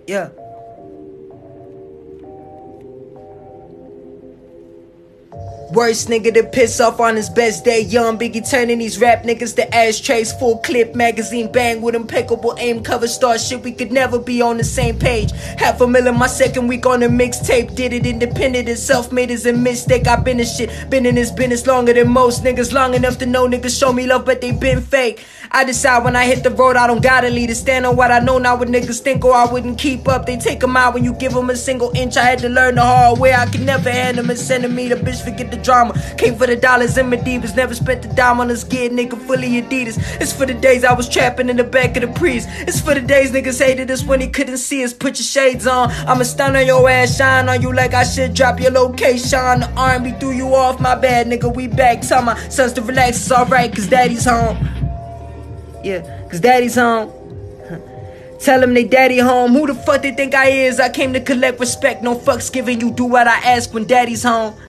Yeah. Worst nigga to piss off on his best day. Young Biggie turning these rap niggas to ashtrays. Full clip magazine bang with impeccable aim. Cover star shit, we could never be on the same page. $500,000 my second week on the mixtape. Did it independent and self-made is a mistake. I been in shit, been in this business longer than most niggas. Long enough to know niggas show me love but they been fake. I decide when I hit the road I don't gotta lead to stand on what I know, not what niggas think or I wouldn't keep up. They take them out when you give them a single inch. I had to learn the hard way, I could never hand them a centimeter. Bitch forget the drama, came for the dollars and my divas. Never spent the dime on this gear, nigga fully Adidas. It's for the days I was trapping in the back of the Prius. It's for the days niggas hated us when they couldn't see us. Put your shades on, I'ma stun on your ass, shine on you like I should. Drop your location, the R&B threw you off, my bad nigga, we back. Tell my sons to relax, it's alright cause daddy's home. Yeah, cause daddy's home. Tell them they daddy home. Who the fuck they think I is? I came to collect respect, no fucks given. You do what I ask when daddy's home.